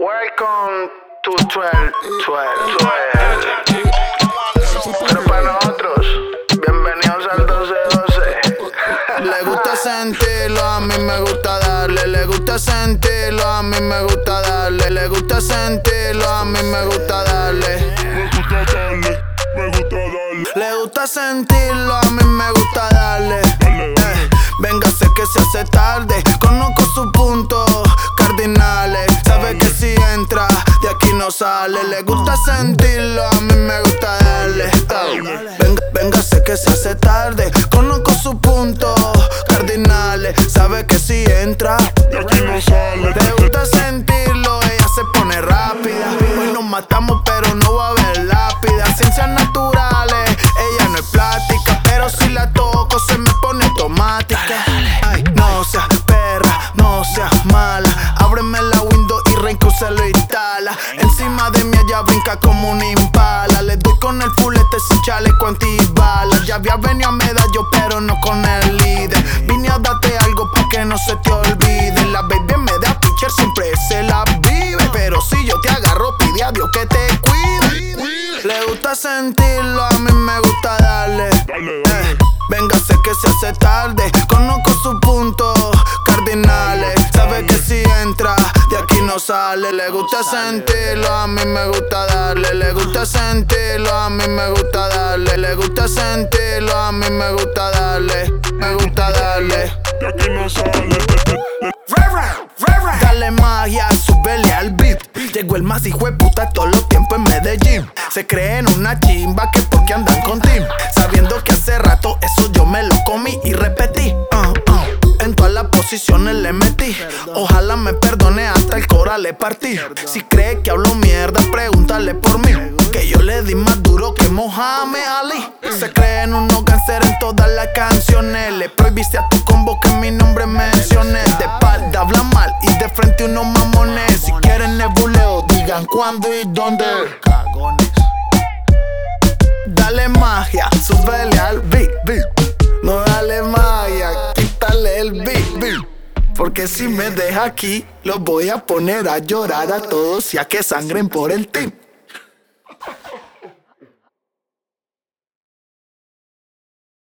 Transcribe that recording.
Welcome to 12. Pero para nosotros, bienvenidos al 12-12. Le gusta sentirlo, a mí me gusta darle. Le gusta sentirlo, a mí me gusta darle. Le gusta sentirlo, a mí me gusta darle. Le gusta sentirlo, a mí me gusta darle. Venga, sé que se hace tarde. Conozco sus puntos cardinales. Sabe que si entra, de aquí no sale. Le gusta sentirlo, a mí me gusta darle. Venga, sé que se hace tarde. Conozco sus puntos cardinales. Sabe que si entra, de aquí no sale. le gusta sentirlo, ella se pone rápida. Hoy nos matamos, pero no va a haber lápida. Ciencias naturales, ella no es plástica, pero si la toco se me pone automática. Ay, no seas perra, no seas mala. Ábreme la window y Renko se lo instala. Encima de mí ella brinca como un impala. Le doy con el fulete sin chaleco antibalas. Ya había venido a medallo, pero no con el líder. Vine a darte algo pa' que no se te olvide. La baby me da pitcher, siempre se la vive. Pero si yo te agarro, pide a Dios que te cuide. Le gusta sentirlo, a mí me gusta darle. Venga, sé que se hace tarde. Conozco sus puntos cardinales. Sabe que si entra, de aquí no sale. Le gusta sentirlo, a mí me gusta darle. Le gusta sentirlo, a mí me gusta darle. Le gusta sentirlo, a mí me gusta darle. Me gusta darle. De aquí no sale. Dale magia, súbele al beat. Llegó el más hijo de puta todos los tiempos en Medellín. Se creen una chimba que porque andan con team. Sabiendo que hace rato eso yo me lo comí y repetí. En todas las posiciones le metí. Ojalá me perdone, hasta el cora le partí. Si cree que hablo mierda, pregúntale por mí. Que yo le di más duro que Mohamed Ali. Se creen unos gánster en todas las canciones. Le prohibiste a tu combo que mi nombre mencioné. De espalda habla mal y de frente unos mamones. Si quieren nebuleo, digan cuándo y dónde. Dale magia, súbele al beat. No dale magia, quítale el beat. Porque si me deja aquí, los voy a poner a llorar a todos y a que sangren por el team.